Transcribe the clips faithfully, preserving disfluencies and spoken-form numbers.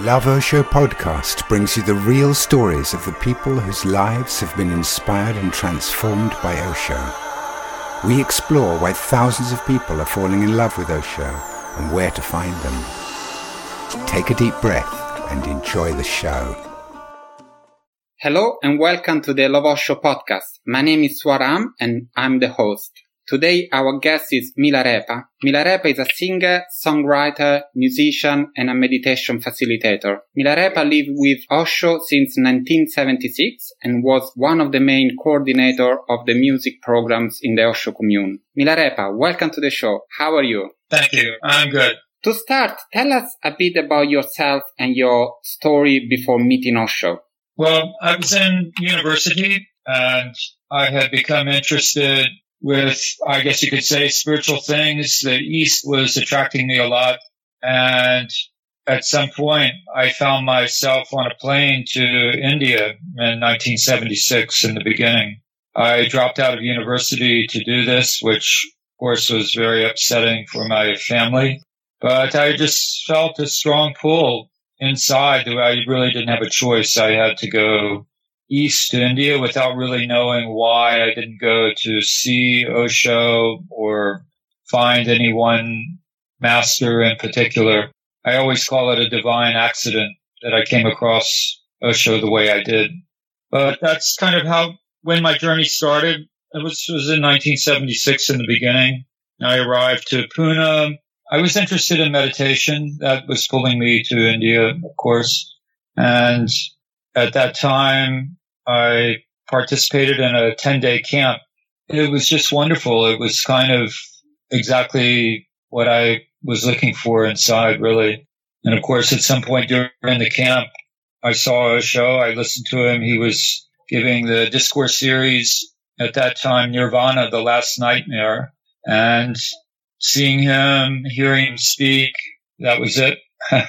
Love Osho podcast brings you the real stories of the people whose lives have been inspired and transformed by Osho. We explore why thousands of people are falling in love with Osho and where to find them. Take a deep breath and enjoy the show. Hello and welcome to the Love Osho podcast. My name is Swaram and I'm the host. Today our guest is Milarepa. Milarepa is a singer, songwriter, musician and a meditation facilitator. Milarepa lived with Osho since nineteen seventy-six and was one of the main coordinator of the music programs in the Osho commune. Milarepa, welcome to the show. How are you? Thank you. I'm good. To start, tell us a bit about yourself and your story before meeting Osho. Well, I was in university and I had become interested with, I guess you could say, spiritual things. The East was attracting me a lot. And at some point, I found myself on a plane to India in nineteen seventy-six in the beginning. I dropped out of university to do this, which, of course, was very upsetting for my family. But I just felt a strong pull inside. I really didn't have a choice. I had to go east to India without really knowing why. I didn't go to see Osho or find any one master in particular. I always call it a divine accident that I came across Osho the way I did. But that's kind of how, when my journey started. It was, it was in nineteen seventy-six in the beginning. I arrived to Pune. I was interested in meditation. That was pulling me to India, of course. And at that time, I participated in a ten-day camp. It was just wonderful. It was kind of exactly what I was looking for inside, really. And of course, at some point during the camp, I saw Osho. I listened to him. He was giving the discourse series at that time, Nirvana, the Last Nightmare. And seeing him, hearing him speak, that was it.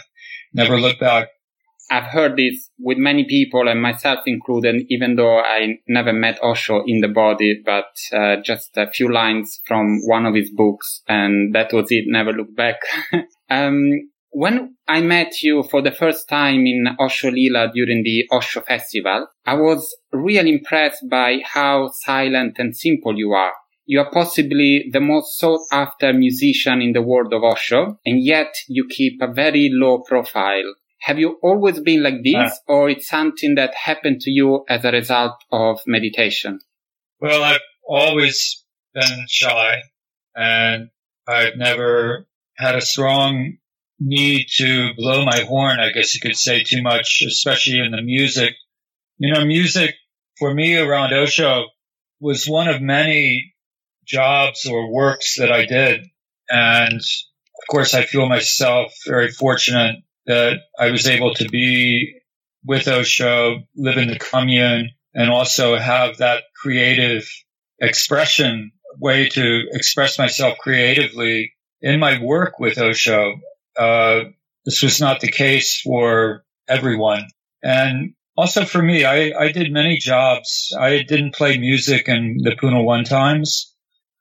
Never looked back. I've heard this with many people and myself included, even though I never met Osho in the body, but uh, just a few lines from one of his books, and that was it, never looked back. um, when I met you for the first time in Osho Lila during the Osho Festival, I was really impressed by how silent and simple you are. You are possibly the most sought-after musician in the world of Osho, and yet you keep a very low profile. Have you always been like this, uh, or it's something that happened to you as a result of meditation? Well, I've always been shy, and I've never had a strong need to blow my horn, I guess you could say, too much, especially in the music. You know, music, for me around Osho, was one of many jobs or works that I did. And, of course, I feel myself very fortunate that I was able to be with Osho, live in the commune, and also have that creative expression, way to express myself creatively in my work with Osho. Uh, this was not the case for everyone. And also for me, I, I did many jobs. I didn't play music in the Pune One times.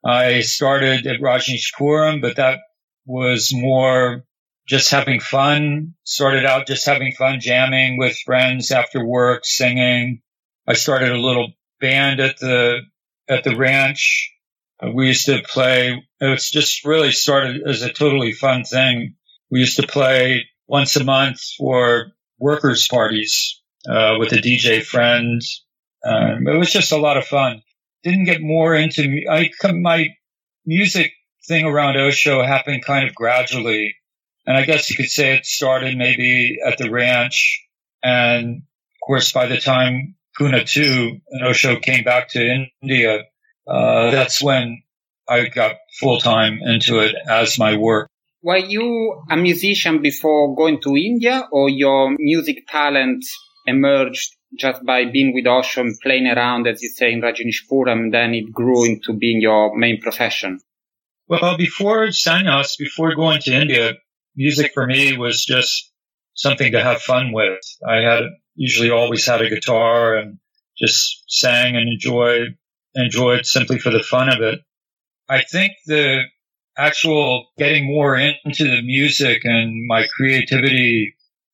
I started at Rajneeshpuram, but that was more just having fun. Started out just having fun, jamming with friends after work, singing. I started a little band at the, at the ranch. Uh, we used to play. It's just really started as a totally fun thing. We used to play once a month for workers' parties, uh, with a D J friend. Um, it was just a lot of fun. Didn't get more into, I, my music thing around Osho happened kind of gradually. And I guess you could say it started maybe at the ranch. And of course, by the time Pune two and Osho came back to India, uh, that's when I got full time into it as my work. Were you a musician before going to India, or your music talent emerged just by being with Osho and playing around, as you say, in Rajneeshpuram, and then it grew into being your main profession? Well, before sannyas, before going to India, music for me was just something to have fun with. I had usually always had a guitar and just sang and enjoyed, enjoyed simply for the fun of it. I think the actual getting more into the music and my creativity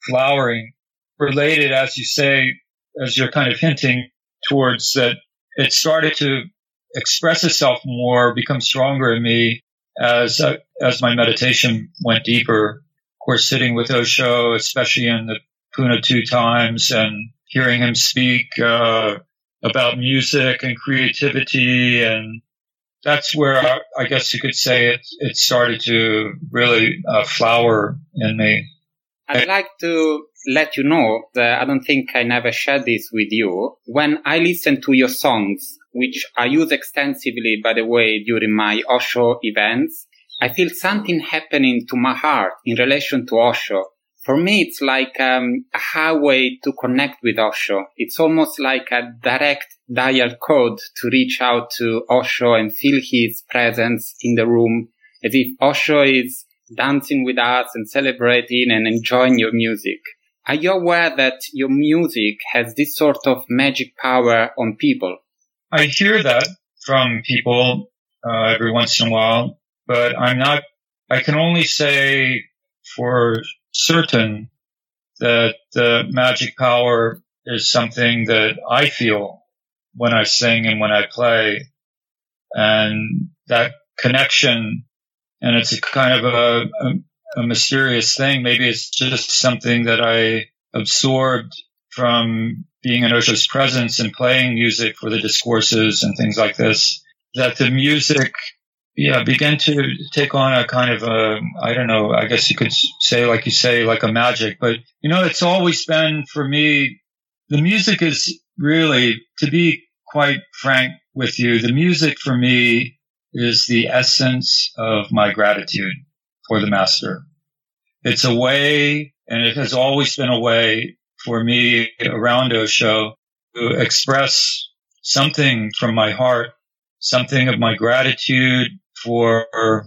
flowering, related, as you say, as you're kind of hinting towards that, it started to express itself more, become stronger in me as uh, as my meditation went deeper. Of course, sitting with Osho, especially in the Pune two times, and hearing him speak uh, about music and creativity, and that's where I, I guess you could say it, it started to really uh, flower in me. I'd like to let you know that I don't think I never shared this with you. When I listen to your songs, which I use extensively, by the way, during my Osho events, I feel something happening to my heart in relation to Osho. For me, it's like um, a highway to connect with Osho. It's almost like a direct dial code to reach out to Osho and feel his presence in the room, as if Osho is dancing with us and celebrating and enjoying your music. Are you aware that your music has this sort of magic power on people? I hear that from people uh, every once in a while, but I'm not, I can only say for certain that the magic power is something that I feel when I sing and when I play, and that connection. And it's a kind of a, a, a mysterious thing. Maybe it's just something that I absorbed from being in Osho's presence and playing music for the discourses and things like this, that the music, yeah, began to take on a kind of a, I don't know, I guess you could say, like you say, like a magic. But, you know, it's always been for me, the music is really, to be quite frank with you, the music for me is the essence of my gratitude for the Master. It's a way, and it has always been a way for me around Osho to express something from my heart, something of my gratitude for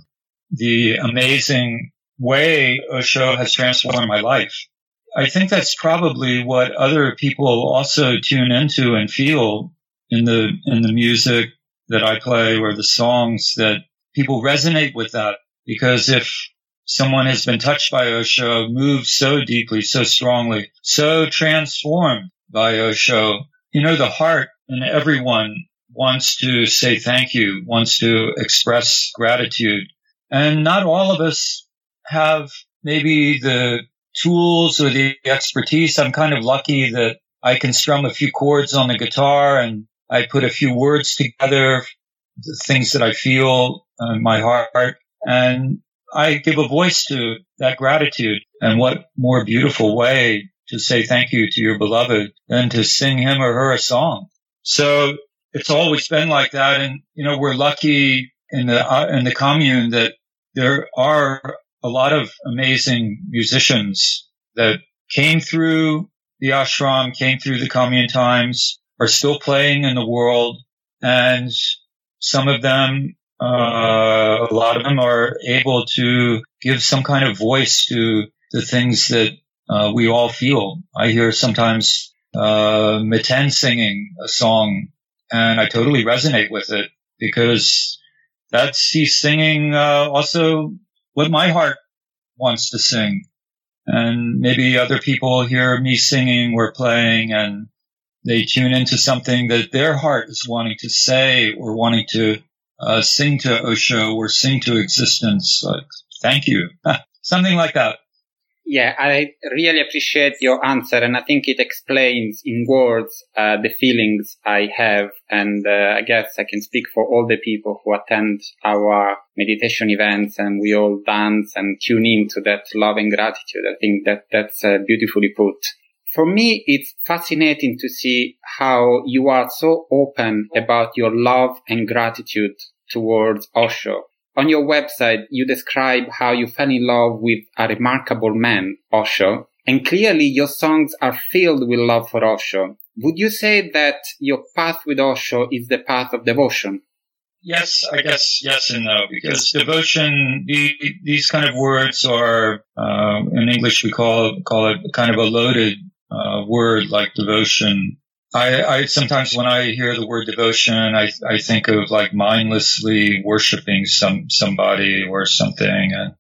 the amazing way Osho has transformed my life. I think that's probably what other people also tune into and feel in the, in the music that I play, or the songs, that people resonate with that. Because if someone has been touched by Osho, moved so deeply, so strongly, so transformed by Osho, you know, the heart in everyone wants to say thank you, wants to express gratitude. And not all of us have maybe the tools or the expertise. I'm kind of lucky that I can strum a few chords on the guitar and I put a few words together, the things that I feel in my heart, and I give a voice to that gratitude. And what more beautiful way to say thank you to your beloved than to sing him or her a song. So it's always been like that. And, you know, we're lucky in the, uh, in the commune that there are a lot of amazing musicians that came through the ashram, came through the commune times, are still playing in the world. And some of them, uh, a lot of them are able to give some kind of voice to the things that uh, we all feel. I hear sometimes uh, Miten singing a song, and I totally resonate with it because that's, he's singing uh, also what my heart wants to sing. And maybe other people hear me singing or playing and they tune into something that their heart is wanting to say or wanting to uh, sing to Osho or sing to existence. Like, thank you. Something like that. Yeah, I really appreciate your answer, and I think it explains in words uh, the feelings I have, and uh, I guess I can speak for all the people who attend our meditation events, and we all dance and tune in to that love and gratitude. I think that that's uh, beautifully put. For me, it's fascinating to see how you are so open about your love and gratitude towards Osho. On your website, you describe how you fell in love with a remarkable man, Osho, and clearly your songs are filled with love for Osho. Would you say that your path with Osho is the path of devotion? Yes, I guess yes and no, because devotion, the, these kind of words are, uh, in English we call, call it kind of a loaded uh, word like devotion. I, I sometimes when I hear the word devotion, I, I think of like mindlessly worshiping some, somebody or something. And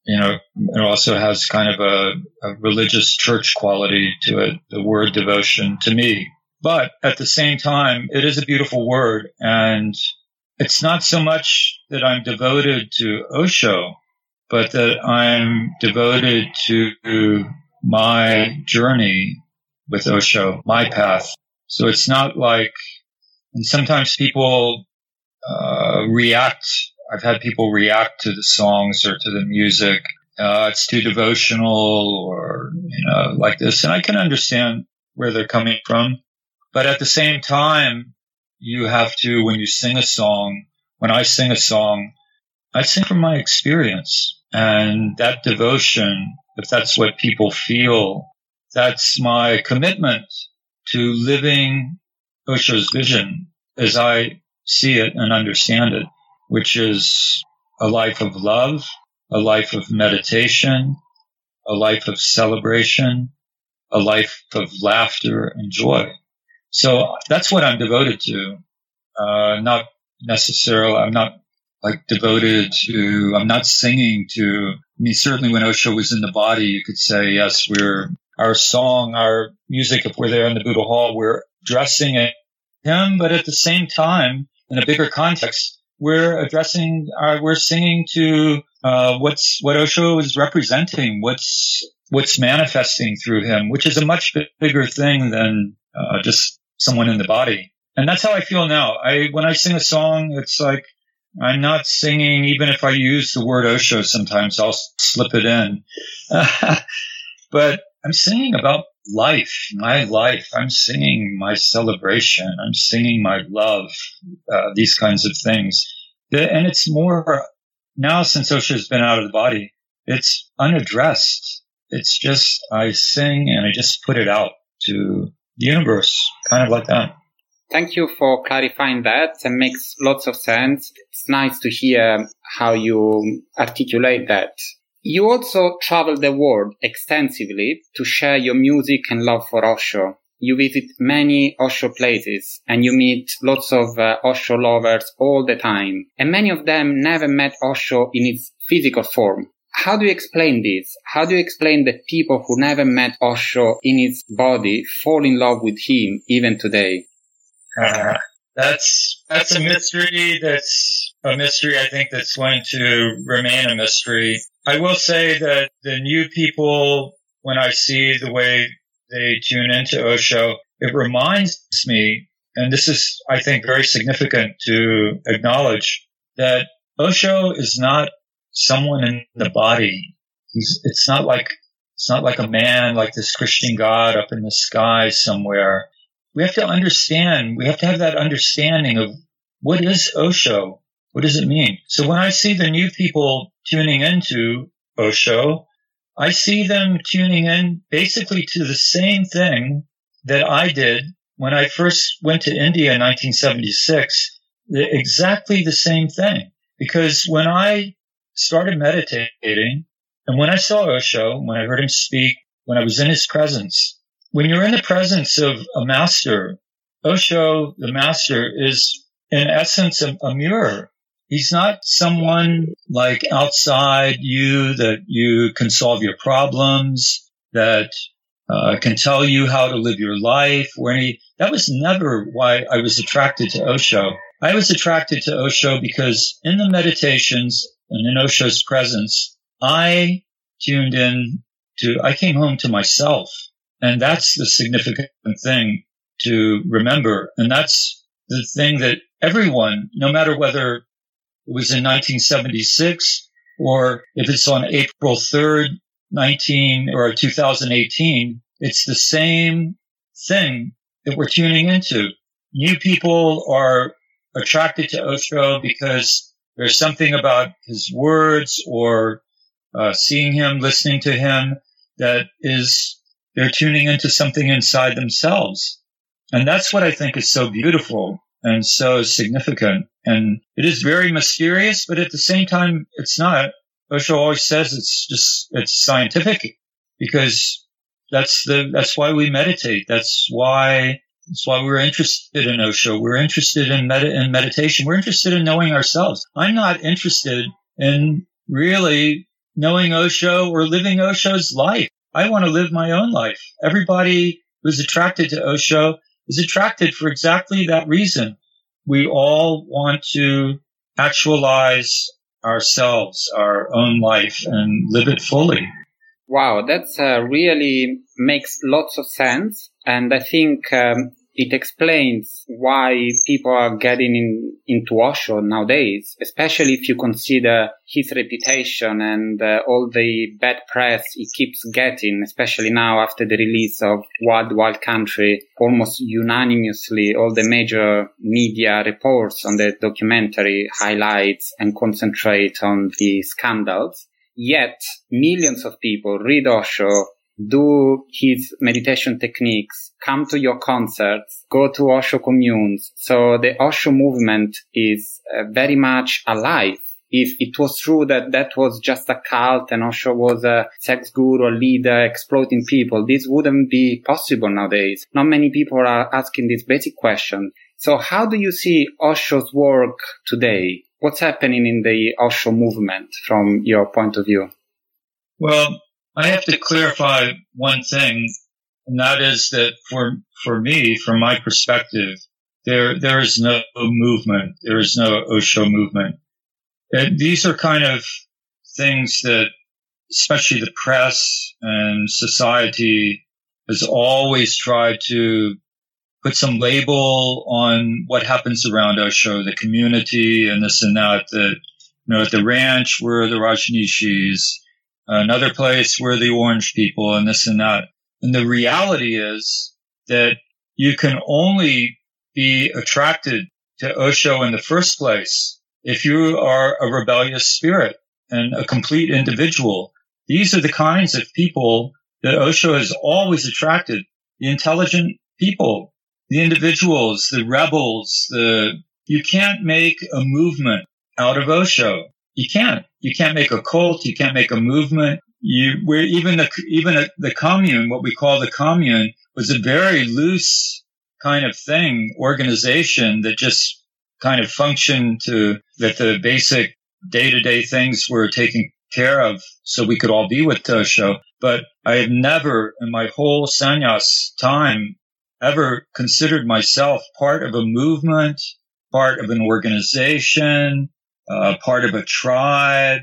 you know, it also has kind of a, a religious church quality to it, the word devotion to me. But at the same time, it is a beautiful word. And it's not so much that I'm devoted to Osho, but that I'm devoted to my journey with Osho, my path. So it's not like, and sometimes people uh, react. I've had people react to the songs or to the music. Uh, it's too devotional or, you know, like this. And I can understand where they're coming from. But at the same time, you have to, when you sing a song, when I sing a song, I sing from my experience. And that devotion, if that's what people feel, that's my commitment to living Osho's vision as I see it and understand it, which is a life of love, a life of meditation, a life of celebration, a life of laughter and joy. So that's what I'm devoted to. Uh, not necessarily, I'm not like devoted to, I'm not singing to, I mean, certainly when Osho was in the body, you could say, yes, we're, our song, our music, if we're there in the Buddha Hall, we're addressing him, but at the same time, in a bigger context, we're addressing, uh, we're singing to, uh, what's, what Osho is representing, what's, what's manifesting through him, which is a much bigger thing than, uh, just someone in the body. And that's how I feel now. I, when I sing a song, it's like, I'm not singing, even if I use the word Osho sometimes, I'll slip it in. But I'm singing about life, my life. I'm singing my celebration. I'm singing my love, uh, these kinds of things. And it's more, now since Osho's been out of the body, it's unaddressed. It's just, I sing and I just put it out to the universe, kind of like that. Thank you for clarifying that. It makes lots of sense. It's nice to hear how you articulate that. You also travel the world extensively to share your music and love for Osho. You visit many Osho places and you meet lots of uh, Osho lovers all the time. And many of them never met Osho in its physical form. How do you explain this? How do you explain that people who never met Osho in his body fall in love with him even today? Uh, that's, that's a mystery. That's a mystery, I think, that's going to remain a mystery. I will say that the new people, when I see the way they tune into Osho, it reminds me, and this is, I think, very significant to acknowledge, that Osho is not someone in the body. He's, it's not like, it's not like a man, like this Christian God up in the sky somewhere. We have to understand, we have to have that understanding of what is Osho? What does it mean? So when I see the new people tuning into Osho, I see them tuning in basically to the same thing that I did when I first went to India in nineteen seventy-six, exactly the same thing. Because when I started meditating and when I saw Osho, when I heard him speak, when I was in his presence, when you're in the presence of a master, Osho, the master, is in essence a, a mirror. He's not someone like outside you that you can solve your problems, that uh, can tell you how to live your life. Or any, that was never why I was attracted to Osho. I was attracted to Osho because in the meditations and in Osho's presence, I tuned in to, I came home to myself. And that's the significant thing to remember. And that's the thing that everyone, no matter whether it was in nineteen seventy-six or if it's on April third, nineteen or two thousand eighteen, it's the same thing that we're tuning into. New people are attracted to Osho because there's something about his words or uh, seeing him, listening to him that is, they're tuning into something inside themselves. And that's what I think is so beautiful and so significant. And it is very mysterious, but at the same time, it's not. Osho always says it's just, it's scientific because that's the, that's why we meditate. That's why, that's why we're interested in Osho. We're interested in med- in meditation. We're interested in knowing ourselves. I'm not interested in really knowing Osho or living Osho's life. I want to live my own life. Everybody who's attracted to Osho is attracted for exactly that reason. We all want to actualize ourselves, our own life, and live it fully. Wow, that's uh, really makes lots of sense. And I think um, it explains why people are getting in, into Osho nowadays, especially if you consider his reputation and uh, all the bad press he keeps getting, especially now after the release of Wild Wild Country. Almost unanimously, all the major media reports on the documentary highlights and concentrate on the scandals. Yet, millions of people read Osho, do his meditation techniques, come to your concerts, go to Osho communes. So the Osho movement is uh, very much alive. If it was true that that was just a cult and Osho was a sex guru, a leader, exploiting people, this wouldn't be possible nowadays. Not many people are asking this basic question. So how do you see Osho's work today? What's happening in the Osho movement from your point of view? Well, I have to clarify one thing, and that is that for for me, from my perspective, there there is no movement. There is no Osho movement. And these are kind of things that, especially the press and society, has always tried to put some label on what happens around Osho, the community and this and that, that, you know, at the ranch we're the Rajneeshis, another place we're the orange people and this and that. And the reality is that you can only be attracted to Osho in the first place if you are a rebellious spirit and a complete individual. These are the kinds of people that Osho has always attracted, the intelligent people. The individuals, the rebels, the, you can't make a movement out of Osho. You can't. You can't make a cult. You can't make a movement. You, where even the, even a, the commune, what we call the commune, was a very loose kind of thing, organization that just kind of functioned to, that the basic day-to-day things were taken care of so we could all be with Osho. But I have never in my whole sannyas time ever considered myself part of a movement, part of an organization, uh, part of a tribe,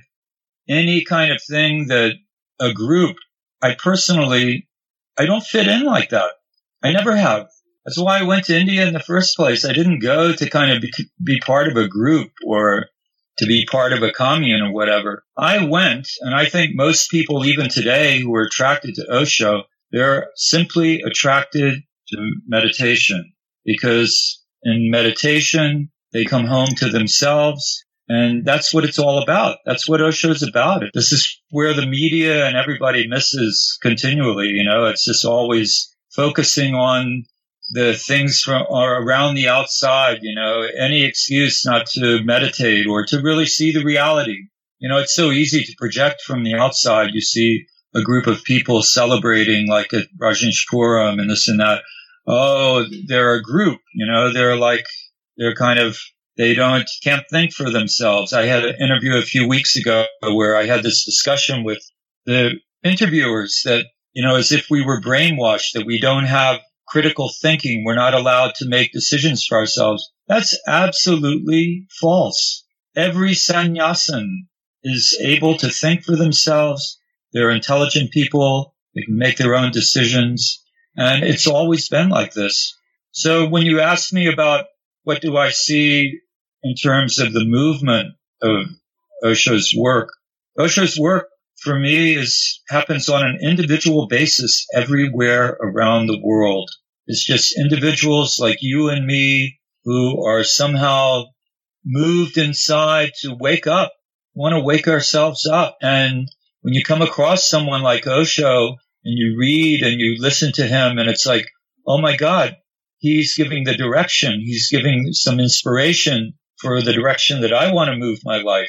any kind of thing that a group. I personally, I don't fit in like that. I never have. That's why I went to India in the first place. I didn't go to kind of be, be part of a group or to be part of a commune or whatever. I went, and I think most people even today who are attracted to Osho, they're simply attracted to meditation, because in meditation, they come home to themselves, and that's what it's all about. That's what Osho's about. This is where the media and everybody misses continually. You know, it's just always focusing on the things from or around the outside, you know, any excuse not to meditate or to really see the reality. You know, it's so easy to project from the outside. You see a group of people celebrating like at Rajneeshpuram and this and that. Oh, they're a group, you know, they're like, they're kind of, they don't, can't think for themselves. I had an interview a few weeks ago where I had this discussion with the interviewers that, you know, as if we were brainwashed, that we don't have critical thinking. We're not allowed to make decisions for ourselves. That's absolutely false. Every sannyasin is able to think for themselves. They're intelligent people. They can make their own decisions. And it's always been like this. So when you ask me about what do I see in terms of the movement of Osho's work, Osho's work for me is happens on an individual basis everywhere around the world. It's just individuals like you and me who are somehow moved inside to wake up, want to wake ourselves up. And when you come across someone like Osho, and you read and you listen to him, and it's like, oh my God, he's giving the direction. He's giving some inspiration for the direction that I want to move my life.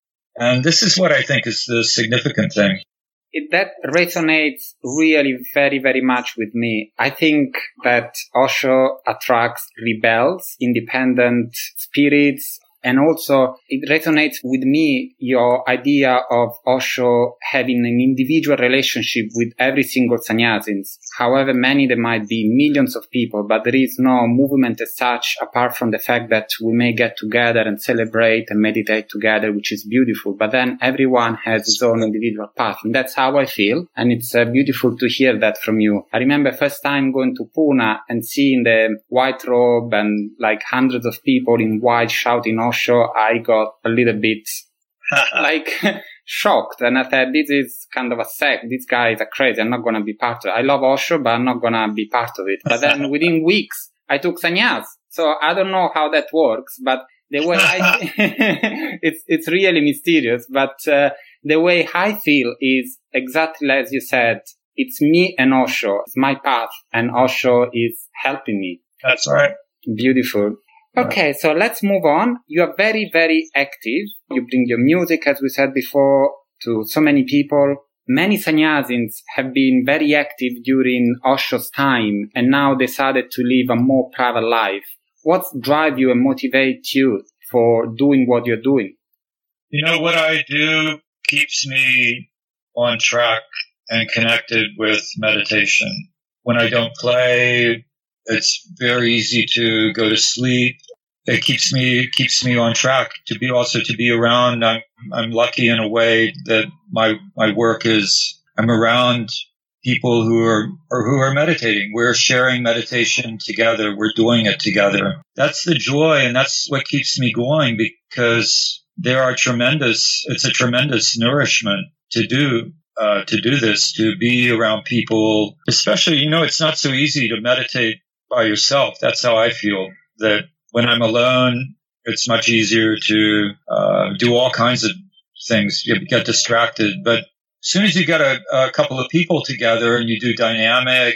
And this is what I think is the significant thing. It, that resonates really very, very much with me. I think that Osho attracts rebels, independent spirits, And also it resonates with me, your idea of Osho having an individual relationship with every single sannyasin. However many there might be, millions of people, but there is no movement as such apart from the fact that we may get together and celebrate and meditate together, which is beautiful. But then everyone has his own individual path. And that's how I feel. And it's uh, beautiful to hear that from you. I remember first time going to Pune and seeing the white robe and like hundreds of people in white shouting Osho. I got a little bit like shocked. And I said, this is kind of a sect. These guys are crazy. I'm not going to be part of it. I love Osho, but I'm not going to be part of it. But then within weeks, I took sannyas. So I don't know how that works, but the way I, it's, it's really mysterious, but, uh, the way I feel is exactly as you said. It's me and Osho. It's my path and Osho is helping me. That's right. Beautiful. Okay. So let's move on. You are very, very active. You bring your music, as we said before, to so many people. Many sannyasins have been very active during Osho's time and now decided to live a more private life. What drives you and motivates you for doing what you're doing? You know, what I do keeps me on track and connected with meditation. When I don't play, it's very easy to go to sleep. It keeps me keeps me on track to be also to be around. I'm I'm lucky in a way that my my work is I'm around people who are or who are meditating. We're sharing meditation together. We're doing it together. That's the joy, and that's what keeps me going, because there are tremendous. It's a tremendous nourishment to do uh, to do this, to be around people. Especially, you know, it's not so easy to meditate by yourself. That's how I feel. That when I'm alone, it's much easier to uh, do all kinds of things. You get distracted, but as soon as you get a, a couple of people together and you do dynamic,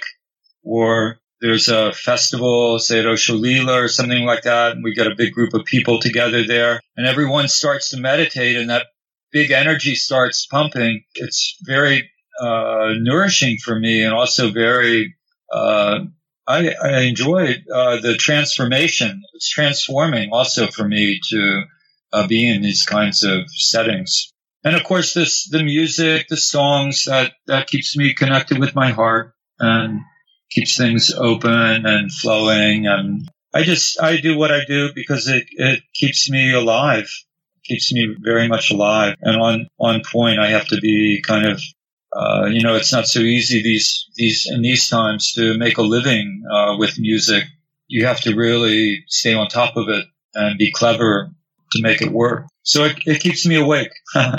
or there's a festival, say at Osho Lila or something like that, and we get a big group of people together there, and everyone starts to meditate, and that big energy starts pumping. It's very uh, nourishing for me, and also very, uh, I, I enjoy uh, the transformation. It's transforming also for me to uh, be in these kinds of settings. And of course, this, the music, the songs, that, that keeps me connected with my heart and keeps things open and flowing. And I just, I do what I do because it, it keeps me alive, it keeps me very much alive and on, on point. I have to be kind of, uh, you know, it's not so easy these, these, in these times to make a living, uh, with music. You have to really stay on top of it and be clever to make it work. So it, it keeps me awake. Yeah,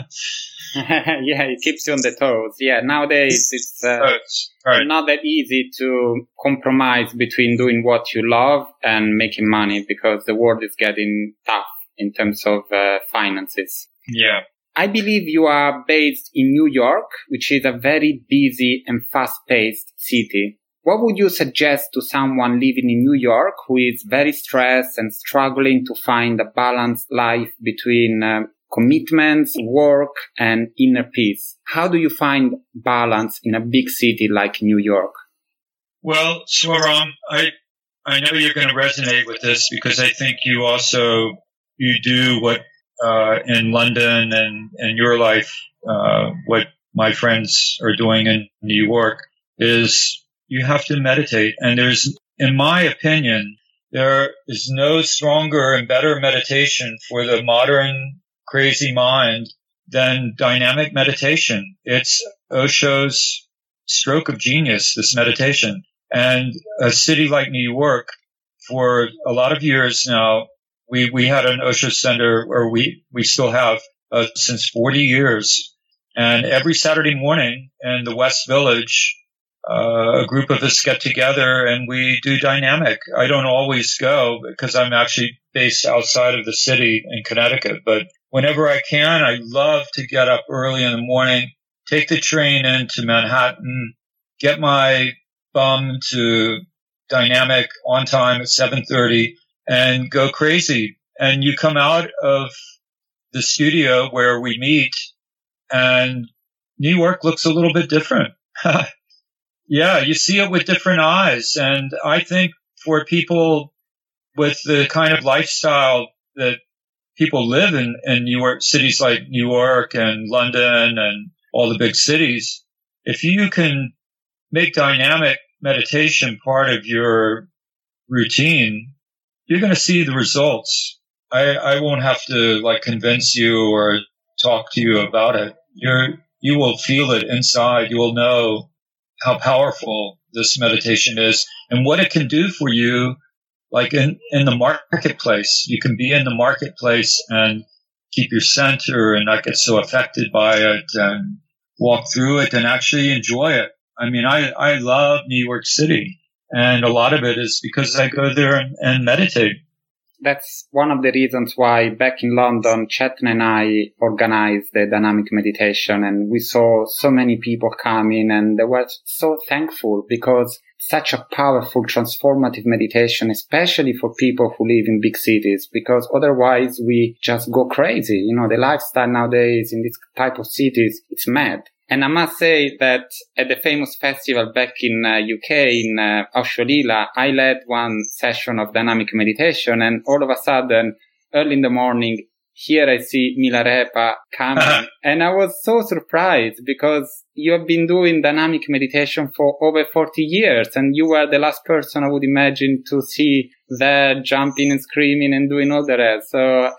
it keeps you on the toes. Yeah, nowadays it's uh, right. not that easy to compromise between doing what you love and making money, because the world is getting tough in terms of uh, finances. Yeah. I believe you are based in New York, which is a very busy and fast-paced city. What would you suggest to someone living in New York who is very stressed and struggling to find a balanced life between uh, commitments, work, and inner peace? How do you find balance in a big city like New York? Well, Swaram, I I know you're going to resonate with this, because I think you also you do what uh, in London and in your life, uh, what my friends are doing in New York is. You have to meditate. And there's, in my opinion, there is no stronger and better meditation for the modern crazy mind than dynamic meditation. It's Osho's stroke of genius, this meditation. And a city like New York, for a lot of years now, we, we had an Osho center, or we, we still have, uh, since forty years. And every Saturday morning in the West Village, Uh, a group of us get together and we do dynamic. I don't always go because I'm actually based outside of the city in Connecticut, but whenever I can, I love to get up early in the morning, take the train into Manhattan, get my bum to dynamic on time at seven thirty and go crazy. And you come out of the studio where we meet and New York looks a little bit different. Yeah, you see it with different eyes. And I think for people with the kind of lifestyle that people live in, in New York, cities like New York and London and all the big cities. If you can make dynamic meditation part of your routine, you're going to see the results. I, I won't have to like convince you or talk to you about it. You're, you will feel it inside. You will know how powerful this meditation is and what it can do for you. Like in, in the marketplace, you can be in the marketplace and keep your center and not get so affected by it and walk through it and actually enjoy it. I mean, I, I love New York City, and a lot of it is because I go there and, and meditate. That's one of the reasons why back in London, Chetan and I organized the dynamic meditation, and we saw so many people coming, and they were so thankful because such a powerful, transformative meditation, especially for people who live in big cities, because otherwise we just go crazy. You know, the lifestyle nowadays in this type of cities, it's mad. And I must say that at the famous festival back in uh, U K, in uh, Osho Lila, I led one session of dynamic meditation, and all of a sudden, early in the morning, here I see Milarepa coming. And I was so surprised because you have been doing dynamic meditation for over forty years, and you were the last person I would imagine to see there jumping and screaming and doing all the rest. So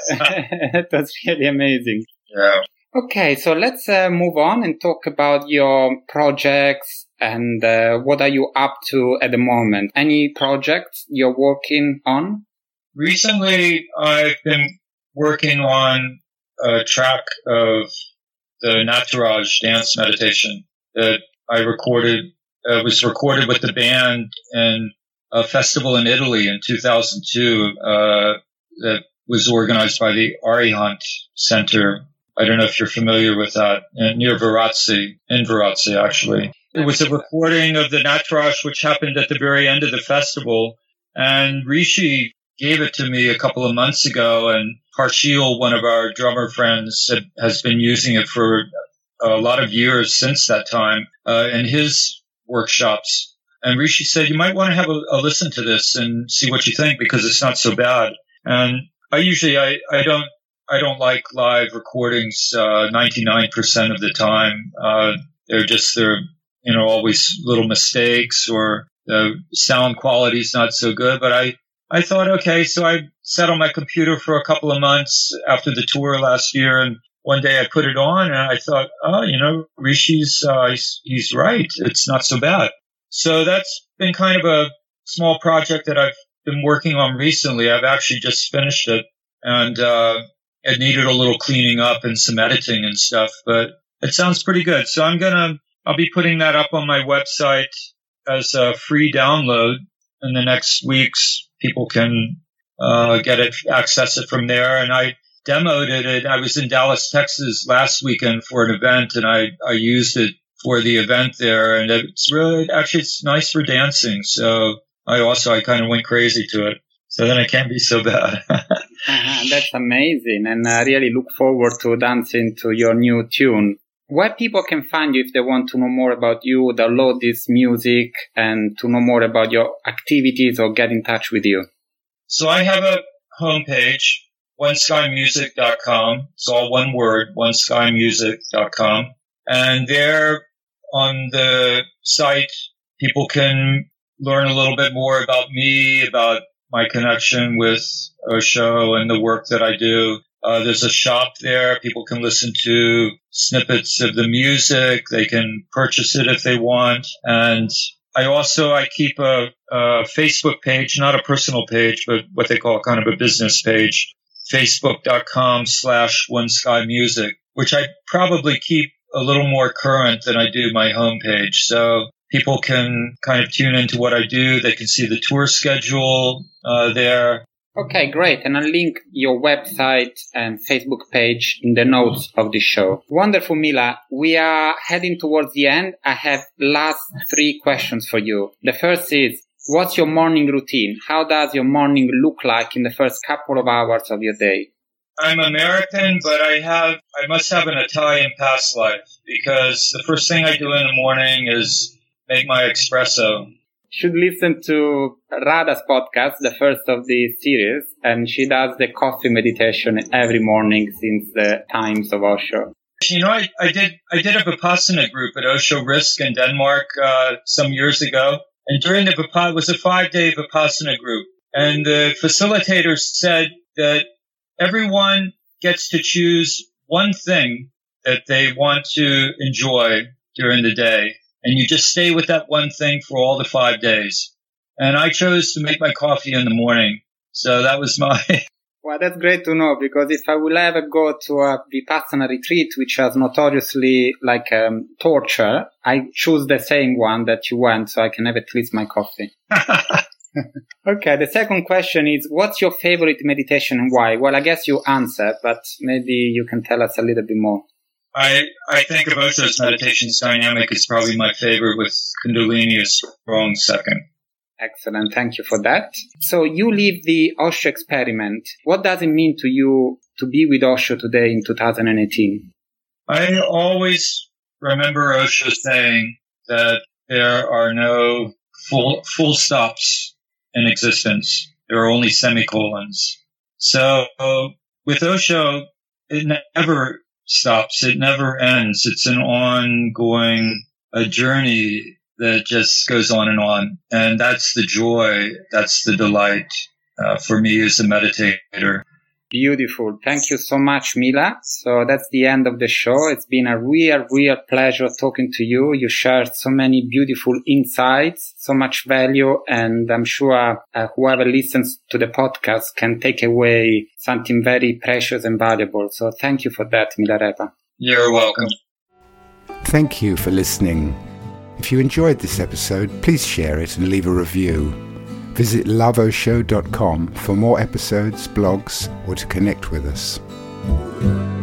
it was really amazing. Yeah. Okay, so let's uh, move on and talk about your projects and uh, what are you up to at the moment? Any projects you're working on? Recently, I've been working on a track of the Nataraj dance meditation that I recorded. Uh, was recorded with the band in a festival in Italy in two thousand two uh, that was organized by the Arihant Center. I don't know if you're familiar with that, near Varazzi, in Varazzi, actually. It was a recording of the Nataraj, which happened at the very end of the festival. And Rishi gave it to me a couple of months ago, and Harshil, one of our drummer friends, has been using it for a lot of years since that time uh, in his workshops. And Rishi said, you might want to have a, a listen to this and see what you think, because it's not so bad. And I usually, I, I don't, I don't like live recordings, uh, ninety-nine percent of the time. Uh, they're just, they're, you know, always little mistakes or the sound quality is not so good. But I, I thought, okay, so I sat on my computer for a couple of months after the tour last year. And one day I put it on and I thought, oh, you know, Rishi's, uh, he's, he's right. It's not so bad. So that's been kind of a small project that I've been working on recently. I've actually just finished it, and, uh, it needed a little cleaning up and some editing and stuff, but it sounds pretty good. So I'm going to, I'll be putting that up on my website as a free download in the next weeks. People can, uh, get it, access it from there. And I demoed it. I was in Dallas, Texas last weekend for an event, and I, I used it for the event there. And it's really, actually, it's nice for dancing. So I also, I kind of went crazy to it. So then it can't be so bad. uh-huh, that's amazing. And I really look forward to dancing to your new tune. Where people can find you if they want to know more about you, download this music, and to know more about your activities or get in touch with you? So I have a homepage, one sky music dot com. It's all one word, one sky music dot com. And there on the site, people can learn a little bit more about me, about my connection with Osho and the work that I do. Uh, there's a shop there. People can listen to snippets of the music. They can purchase it if they want. And I also, I keep a, a Facebook page, not a personal page, but what they call kind of a business page, facebook.com slash one sky music, which I probably keep a little more current than I do my homepage. So people can kind of tune into what I do. They can see the tour schedule uh, there. Okay, great. And I'll link your website and Facebook page in the notes of the show. Wonderful, Mila. We are heading towards the end. I have last three questions for you. The first is, what's your morning routine? How does your morning look like in the first couple of hours of your day? I'm American, but I have, I must have an Italian past life, because the first thing I do in the morning is make my espresso. should listen to Radha's podcast, the first of the series, and she does the coffee meditation every morning since the times of Osho. You know, I, I did I did a Vipassana group at Osho Risk in Denmark uh, some years ago, and during the Vipassana, it was a five-day Vipassana group, and the facilitators said that everyone gets to choose one thing that they want to enjoy during the day, and you just stay with that one thing for all the five days. And I chose to make my coffee in the morning, so that was my... Well, that's great to know, because if I will ever go to a Vipassana retreat, which has notoriously like um, torture, I choose the same one that you went, so I can have at least my coffee. Okay, the second question is, what's your favorite meditation and why? Well, I guess you answered, but maybe you can tell us a little bit more. I I think of Osho's meditations, dynamic is probably my favorite, with Kundalini a strong second. Excellent. Thank you for that. So you live the Osho experiment. What does it mean to you to be with Osho today in two thousand eighteen? I always remember Osho saying that there are no full, full stops in existence. There are only semicolons. So with Osho, it never stops. It never ends. It's an ongoing a journey that just goes on and on. And that's the joy. That's the delight uh, for me as a meditator. Beautiful. Thank you so much, Mila. So that's the end of the show. It's been a real, real pleasure talking to you. You shared so many beautiful insights, so much value, and I'm sure uh, whoever listens to the podcast can take away something very precious and valuable. So thank you for that, Milarepa. You're welcome. Thank you for listening. If you enjoyed this episode, please share it and leave a review. Visit love osho dot com for more episodes, blogs, or to connect with us.